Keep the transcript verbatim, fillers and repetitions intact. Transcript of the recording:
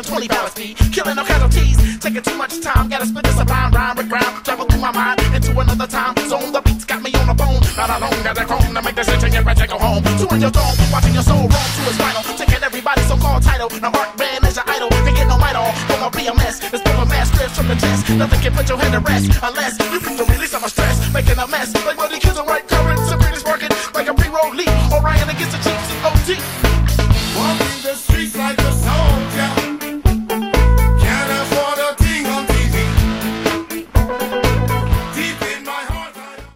twenty barrel speed, killing no casualties, taking too much time. Gotta spit this sublime rhyme with ground, travel through my mind into another time zone. The beats got me on the bone, not alone. Got that chrome to make this shit and get ready to go home. Two in your dome, watching your soul roam to its final, taking everybody's so-called title. Now Mark Band is your idol, can't get no might all. From a B M S, it's full of mass scripts from the test. Nothing can put your head to rest unless you feel the release of my stress, making a mess like money kids on right current. Some British working like a pre-roll leaf, Orion against the Chiefs. O T. Walking the streets like a soldier.